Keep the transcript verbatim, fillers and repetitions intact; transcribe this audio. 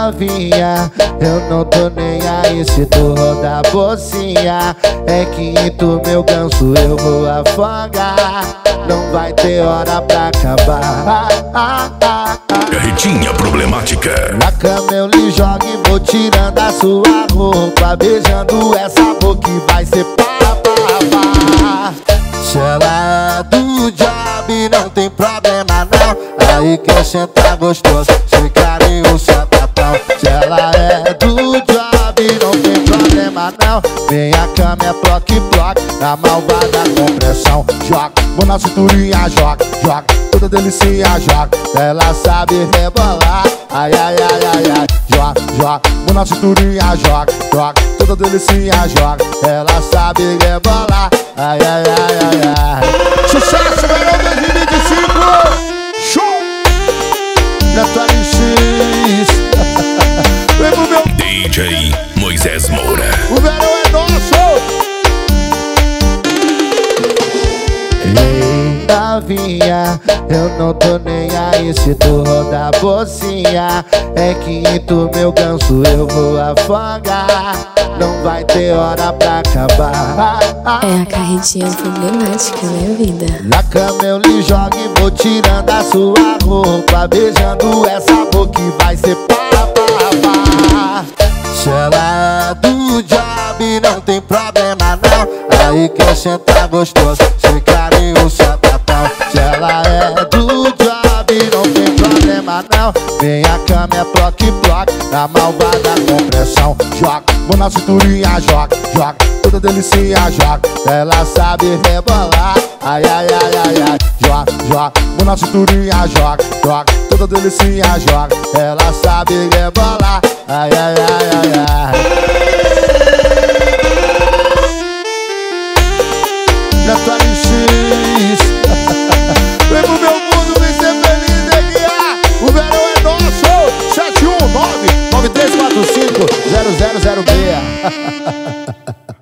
novinha, eu não tô nem aí se tu rodar a bolsinha. É que em tu meu ganso eu vou afogar, não vai ter hora pra acabar. ah, ah, ah, ah. Carretinha problemática. Na cama eu lhe jogo e vou tirando a sua roupa, beijando essa boca e vai ser pá, pá, pá. Se ela é do job não tem problema não, aí quer sentar gostoso, se carinho sapatão. Se ela é do job não tem problema não, vem a cama é ploc, ploc, na malvada compressão. Joga, mão na cinturinha, joga, joga, toda delicinha, joga, ela sabe rebolar. Ai, ai, ai, ai, ai, joga, joga, mão na cinturinha, joga, joga, toda delicinha, joga, ela sabe rebolar. Ai, ai, ai, ai, ai. Sucesso, verão dois mil e vinte e cinco! Show! Neto L X. Vem pro meu D J Moisés Moura. O verão é nosso! Ei, novinha, eu não tô nem aí se tu rodar a bolsinha. É que em tu meu ganso eu vou afogar, não vai ter hora pra acabar. ah, ah. É a carretinha problemática, né, vida? Na cama eu lhe jogo e vou tirando a sua roupa, beijando essa boca e vai ser pá, pá, pá. Se ela é do job não tem problema não, aí quer sentar gostoso, se carinho sapatão. Se ela é do job não tem problema não, vem a cama é ploc, ploc, na malvada compressão. Joga, mão na cinturinha, joga, joga, toda delicinha, joga, ela sabe rebolar. Ai, ai, ai, ai, ai, joga, joga, mão na cinturinha, joga, joga, toda delicinha, joga, ela sabe rebolar. Ai, ai, ai, ai, ai.